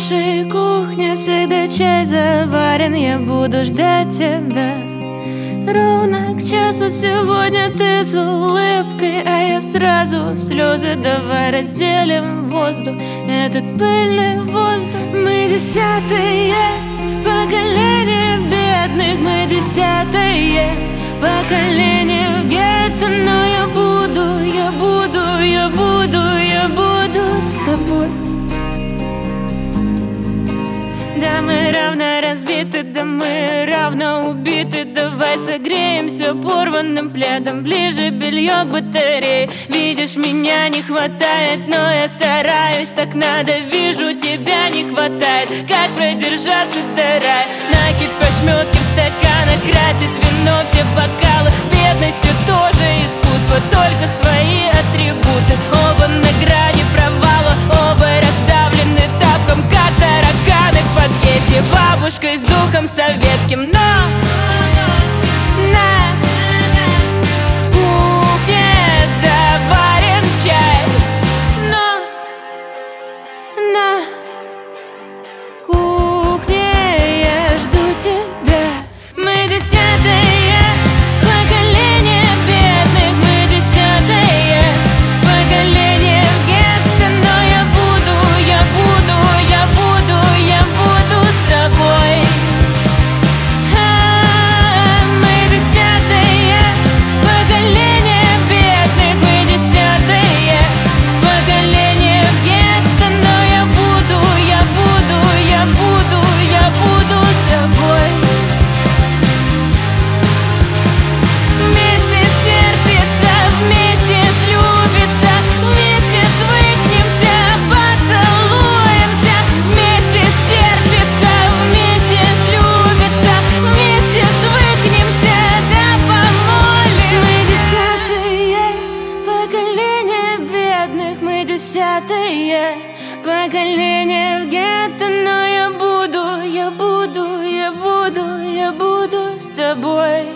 нашей кухне всегда чай заварен. Я буду ждать тебя ровно к часу. Сегодня ты с улыбкой, а я сразу в слезы. Давай разделим воздух, этот пыльный воздух. Мы десятые поколение бедных, мы десятое поколение в гетто. Но я буду с тобой. Да, мы равно разбиты, да, мы равно убиты. Давай согреемся порванным пледом, ближе белье к батарее. Видишь, меня не хватает, но я стараюсь, так надо. Вижу, тебя не хватает, как продержаться до рая. Накипь ошметки в стаканах, красит вино все бокалы. Бедностью тоже искусство, только свои атрибуты. Оба на грани провала, оба расставлены тапком, как тараканы в подъезде. Бабушкой с духом советским, но на кухне заварен чай. Но на кухне я жду тебя. Мы десятое поколение бедных, мы десятое поколение в гетто. Но я буду с тобой. Мы десятое поколение бедных, мы десятое поколение в гетто. Но я буду с тобой. Вместе стерпится, вместе слюбится, вместе свыкнемся, поцелуемся. Вместе стерпится, вместе слюбится, вместе свыкнемся, да помолим. Мы десятое поколение бедных, мы десятое поколение в гетто. Но я буду с тобой.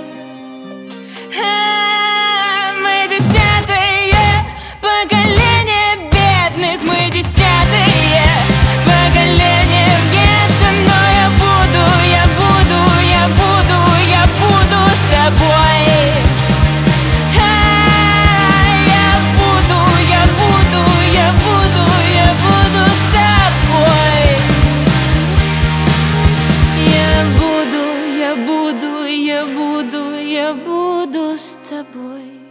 Мы десятое поколение бедных, мы десятое поколение в гетто. Но я буду с тобой. Я буду с тобой. Я буду с тобой.